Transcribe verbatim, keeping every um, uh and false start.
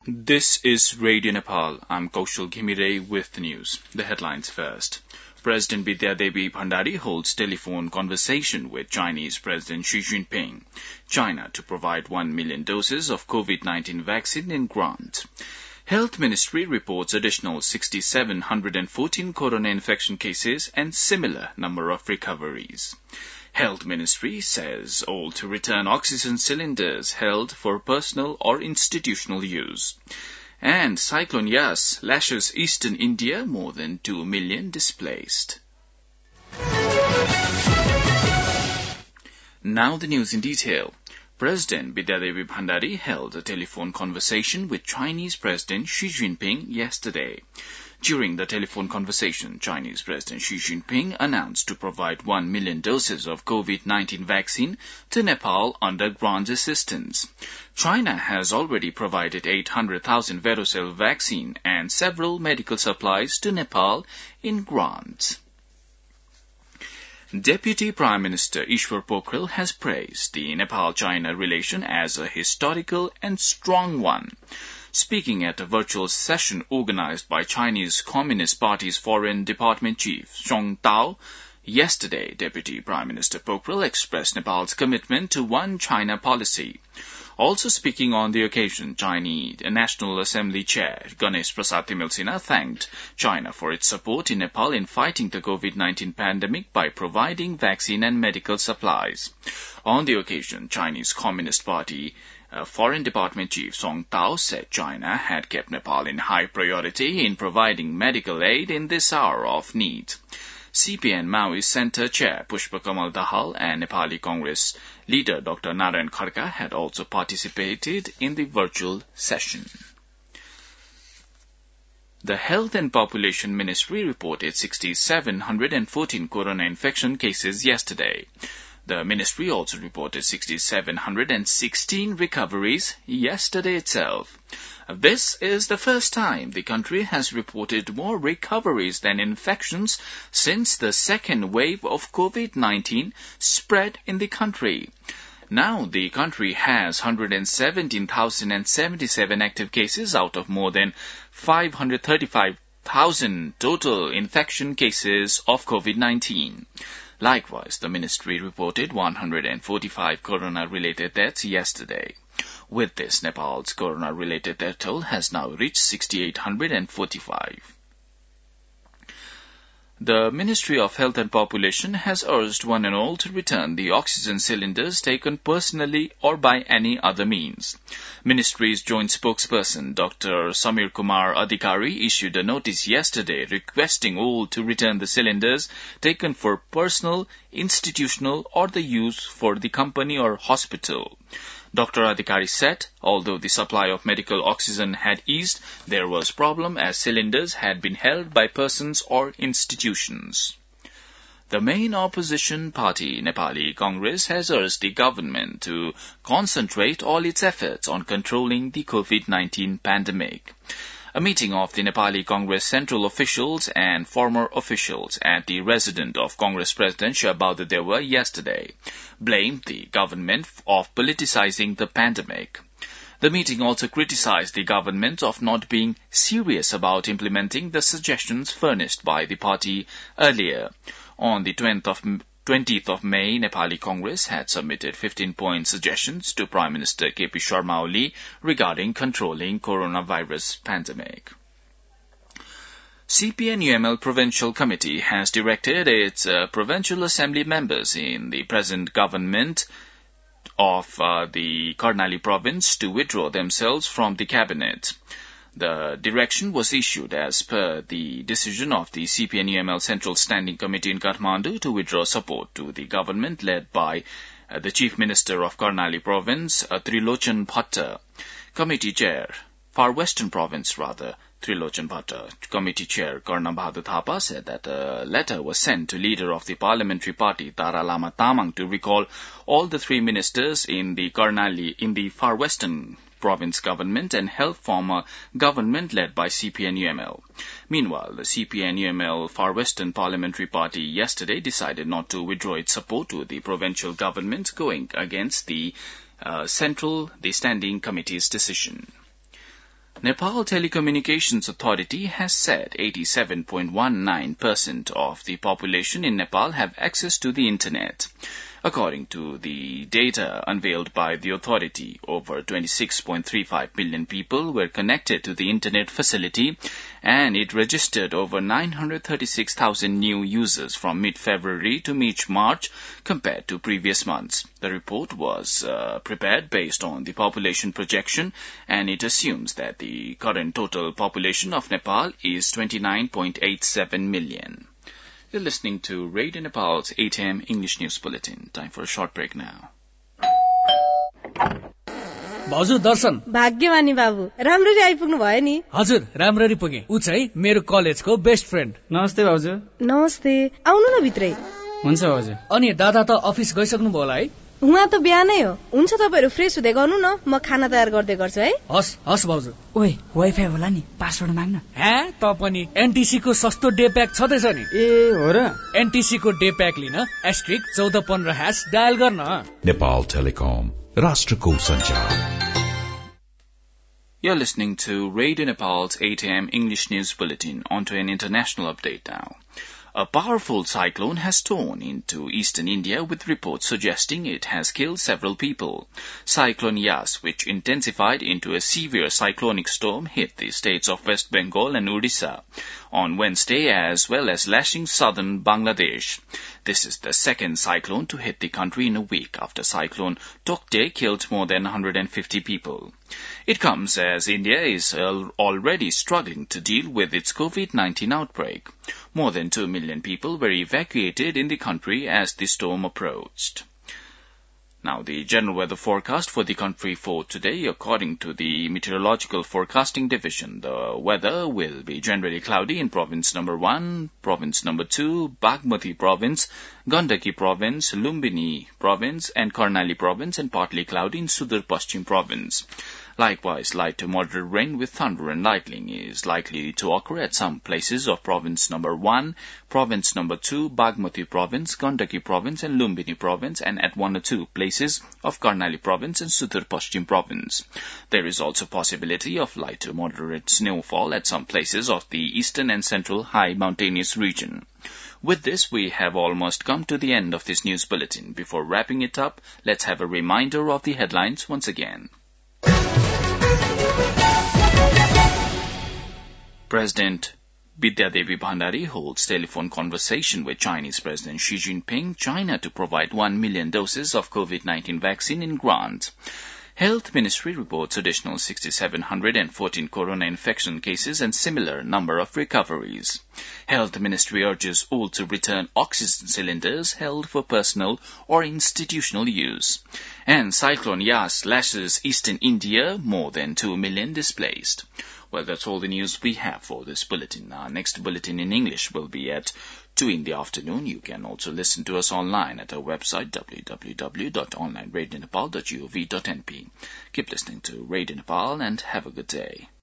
This is Radio Nepal. I'm Kaushal Ghimire with the news. The headlines first. President Vidyadevi Bhandari holds telephone conversation with Chinese President Xi Jinping. China to provide one million doses of COVID nineteen vaccine in grant. Health Ministry reports additional six thousand seven hundred fourteen corona infection cases and similar number of recoveries. Health Ministry says all to return oxygen cylinders held for personal or institutional use. And Cyclone Yas lashes eastern India, more than two million displaced. Now the news in detail. President Vidyadevi Bhandari held a telephone conversation with Chinese President Xi Jinping yesterday. During the telephone conversation, Chinese President Xi Jinping announced to provide one million doses of COVID nineteen vaccine to Nepal under grant assistance. China has already provided eight hundred thousand Verocell vaccine and several medical supplies to Nepal in grant. Deputy Prime Minister Ishwar Pokhrel has praised the Nepal-China relation as a historical and strong one. Speaking at a virtual session organized by Chinese Communist Party's Foreign Department Chief Song Tao, yesterday, Deputy Prime Minister Pokhrel expressed Nepal's commitment to one China policy. Also speaking on the occasion, Chinese National Assembly Chair Ganesh Prasad Timilsina thanked China for its support in Nepal in fighting the COVID nineteen pandemic by providing vaccine and medical supplies. On the occasion, Chinese Communist Party uh, Foreign Department Chief Song Tao said China had kept Nepal in high priority in providing medical aid in this hour of need. C P N Maoist Centre Chair Pushpa Kamal Dahal and Nepali Congress leader Doctor Narayan Khadka had also participated in the virtual session. The Health and Population Ministry reported six thousand seven hundred fourteen corona infection cases yesterday. The ministry also reported six thousand seven hundred sixteen recoveries yesterday itself. This is the first time the country has reported more recoveries than infections since the second wave of COVID nineteen spread in the country. Now the country has one hundred seventeen thousand seventy-seven active cases out of more than five hundred thirty-five thousand total infection cases of COVID nineteen. Likewise, the ministry reported one hundred forty-five corona-related deaths yesterday. With this, Nepal's corona-related death toll has now reached six thousand eight hundred forty-five. The Ministry of Health and Population has urged one and all to return the oxygen cylinders taken personally or by any other means. Ministry's joint spokesperson, Doctor Samir Kumar Adhikari, issued a notice yesterday requesting all to return the cylinders taken for personal, institutional, or the use for the company or hospital. Doctor Adhikari said, although the supply of medical oxygen had eased, there was problem as cylinders had been held by persons or institutions. The main opposition party, Nepali Congress, has urged the government to concentrate all its efforts on controlling the COVID nineteen pandemic. A meeting of the Nepali Congress central officials and former officials at the residence of Congress President Shabauda Dewa yesterday blamed the government of politicizing the pandemic. The meeting also criticized the government of not being serious about implementing the suggestions furnished by the party earlier. On the twentieth of May, Nepali Congress had submitted fifteen-point suggestions to Prime Minister K P Sharma Oli regarding controlling coronavirus pandemic. C P N U M L Provincial Committee has directed its uh, Provincial Assembly members in the present government of uh, the Karnali province to withdraw themselves from the cabinet. The direction was issued as per the decision of the C P N U M L Central Standing Committee in Kathmandu to withdraw support to the government led by uh, the Chief Minister of Karnali Province, uh, Trilochan Bhatta. Committee Chair, Far Western Province rather, Trilochan Bhatta. Committee Chair Karna Bahadur Thapa said that a letter was sent to Leader of the Parliamentary Party, Tara Lama Tamang, to recall all the three ministers in the Karnali, in the Far Western Province government and help form a government led by C P N U M L. Meanwhile, the C P N U M L Far Western Parliamentary Party yesterday decided not to withdraw its support to the provincial government, going against the uh, central, the standing committee's decision. Nepal Telecommunications Authority has said eighty-seven point one nine percent of the population in Nepal have access to the Internet. According to the data unveiled by the authority, over twenty-six point three five million people were connected to the Internet facility, and it registered over nine hundred thirty-six thousand new users from mid-February to mid-March compared to previous months. The report was uh, prepared based on the population projection, and it assumes that the current total population of Nepal is twenty-nine point eight seven million. You're listening to Radio Nepal's eight a.m. English News Bulletin. Time for a short break now. भाउजू दर्शन भाग्यमानी बाबु राम्ररी आइपुग्नु भयो नि हजुर राम्ररी पुगे उ चाहिँ मेरो कलेजको बेस्ट फ्रेन्ड नमस्ते भाउजू नमस्ते आउनु न भित्रै हुन्छ भाउजू अनि दादा त अफिस गइसक्नु भयो होला है उहाँ त बिहानै हो हुन्छ तपाईहरु फ्रेश हुँदै गर्नु न म खाना तयार गर्दै गर्छु है हस् हस् भाउजू ओए वाइफाई होला नि पासवर्ड माग्न हे त पनि एनटीसी को सस्तो डे प्याक छदैछ नि ए हो र एनटीसी को डे प्याक लिन एस्ट्रिक चौध पन्ध्र ह्याश डायल गर्न नेपाल टेलिकम राष्ट्रको सञ्चार You're listening to Radio Nepal's eight a.m. English News Bulletin. Onto an international update now. A powerful cyclone has torn into eastern India with reports suggesting it has killed several people. Cyclone Yas, which intensified into a severe cyclonic storm, hit the states of West Bengal and Odisha on Wednesday, as well as lashing southern Bangladesh. This is the second cyclone to hit the country in a week after Cyclone Tokte killed more than one hundred fifty people. It comes as India is already struggling to deal with its COVID nineteen outbreak. More than two million people were evacuated in the country as the storm approached. Now, the general weather forecast for the country for today, according to the Meteorological Forecasting Division, the weather will be generally cloudy in province number one, province number two, Bagmati province, Gandaki province, Lumbini province, and Karnali province, and partly cloudy in Sudur Paschim province. Likewise, light to moderate rain with thunder and lightning is likely to occur at some places of province number one, province number two, Bagmati province, Gandaki province, and Lumbini province, and at one or two places of Karnali province and Sudur Paschim province. There is also possibility of light to moderate snowfall at some places of the eastern and central high mountainous region. With this, we have almost come to the end of this news bulletin. Before wrapping it up, let's have a reminder of the headlines once again. President Bidya Devi Bhandari holds telephone conversation with Chinese President Xi Jinping, China to provide one million doses of COVID nineteen vaccine in grant. Health Ministry reports additional six thousand seven hundred fourteen corona infection cases and similar number of recoveries. Health Ministry urges all to return oxygen cylinders held for personal or institutional use. And Cyclone Yas lashes eastern India, more than two million displaced. Well, that's all the news we have for this bulletin. Our next bulletin in English will be at two in the afternoon. You can also listen to us online at our website, w w w dot online radio nepal dot gov dot n p. Keep listening to Radio Nepal and have a good day.